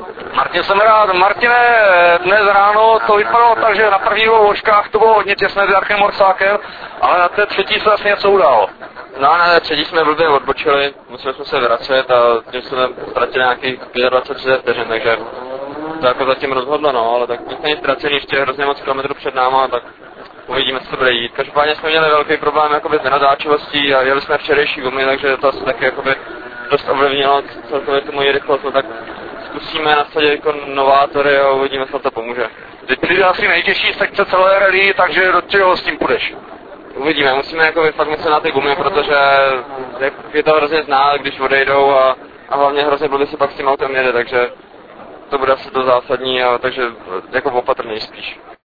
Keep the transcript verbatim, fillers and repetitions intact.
Martin jsem rád. Martine, dnes ráno to vypadalo tak, že na prvních dvou očkách to bylo hodně těsné s Jarkem Morsákem, ale na té třetí se asi něco událo. No, na té třetí jsme blbě odbočili, museli jsme se vracet a tím jsme ztratili nějakých dvacet třicet vteřin, takže to jako zatím rozhodlo, no, ale tak nic není ztracený, ještě hrozně moc kilometrů před náma, tak uvidíme, co to bude jít. Každopádně jsme měli velký problém jakoby s nenatáčivostí a jeli jsme včerejší gumy, takže to asi taky jakoby dost ovlivnilo celkově tu moji rychlost, no, tak zkusíme nasadit jako novátory a uvidíme, co to pomůže. Teď přijde asi nejtěžší sekce celé rally, takže do čeho s tím půjdeš? Uvidíme, musíme jako fakt myslet na ty gumy, protože je to hrozně znát, když odejdou a, a hlavně hrozně blbě se pak s tím autem jede, takže to bude asi to zásadní, a takže jako opatrněji spíš.